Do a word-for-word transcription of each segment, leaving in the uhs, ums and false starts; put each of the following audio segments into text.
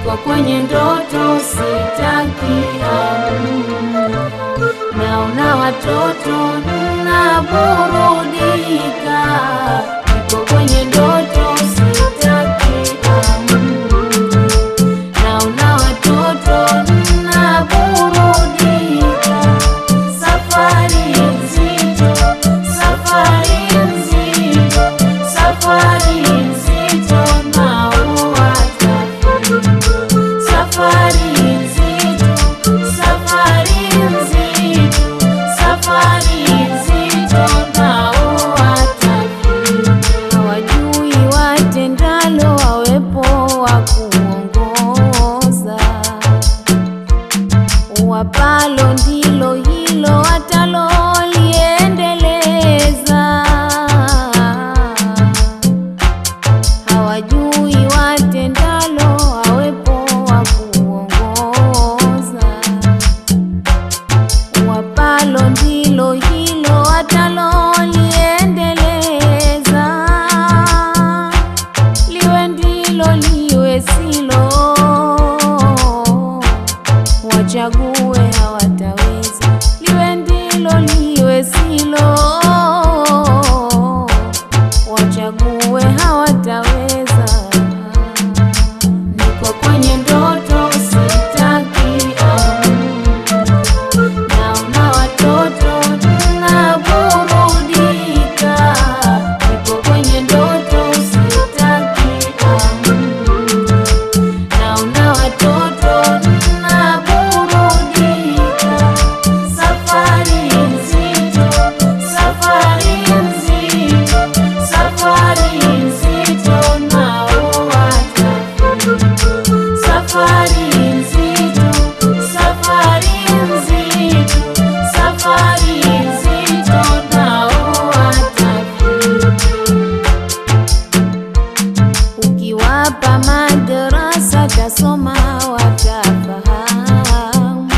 niko kwenye ndoto sitaki amani. Naona watoto na burudika, niko kwenye ndoto sitaki amani. Naona watoto na burudika, safari nzito, safari nzito, safari nzito na uwatafika. Safari nzito, safari nzito, safari nzito na uwatafika. Hawajui watendalo, wawepo wa kuongoza. Wapalo ndilo hilo wataloliendeleza. Hawajui watendalo, wawepo wa kuongoza. Wapalo ndilo hilo wataloliendeleza. Liwe ndilo liwe silo, wachague hawataweza. Liwe ndilo liwe silo, wachague hawataweza. Niko kwenye ndoto sitaki amani. Naona watoto na burudika, niko kwenye ndoto sitaki amani. Naona watoto na burudika, safari nzito, safari nzito, safari nzito na uwatafika. Safari nzito, safari nzito, safari nzito na uwatafika. Ukiwapa madarasa tasoma watafahamu.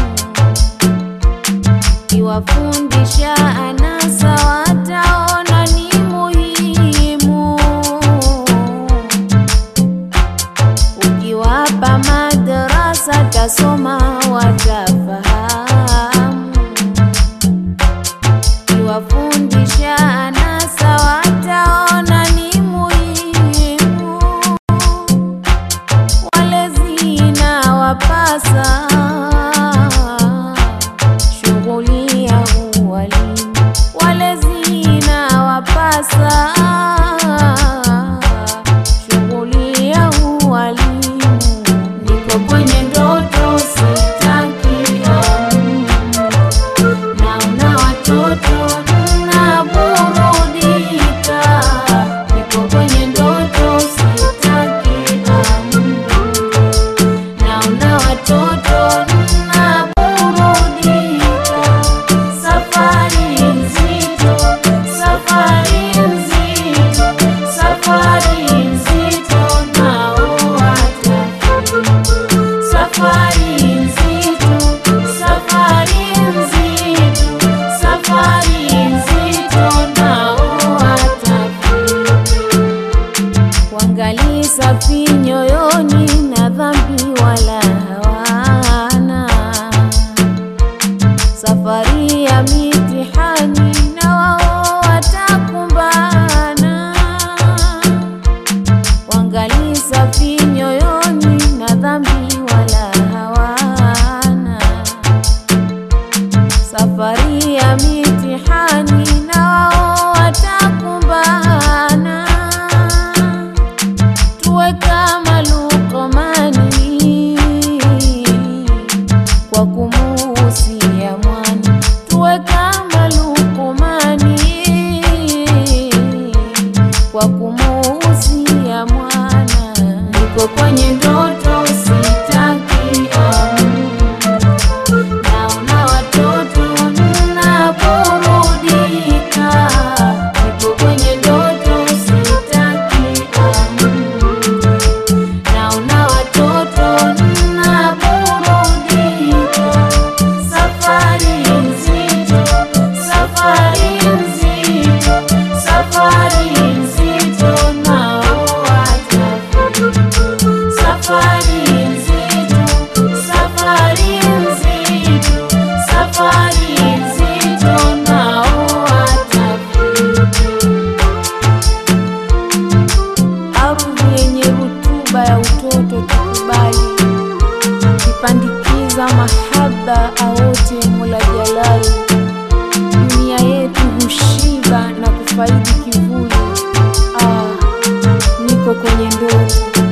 Ukiwafundisha anasa wataona ni muhimu. Ukiwapa madarasa tasoma watafahamu. Ukiwafundisha anasa wataona ni muhimu. Walezi na wapasa shughuli ya ualimu. Walezi na wapasa shughuli ya ualimu. Niko kwenye ndoto sitaki amani. Naona watoto na burudika, niko kwenye ndoto sitaki amani. Naona watoto na burudika, safari nzito, safari nzito, safari nzito na uwatafika. Safari nzito, safari nzito, safari nzito na uwatafika. Wangali safi nyoyoni na dhambi wala hawana. Safari ya mitihani na wao watakumbana. Wangali safi nyoyoni na dhambi wala hawana. Safari ya mitihani na wao watakumbana. Tuwe kama Luqmani kwa kumuhusia mwana. Tuwe kama Luqmani kwa kumuhusia mwana. Niko kwenye ndoto sitaki amani. Naona watoto na burudika, niko kwenye ndoto sitaki amani. Naona watoto na burudika, safari nzito, safari nzito, safari nzito niko kwenye ndoto.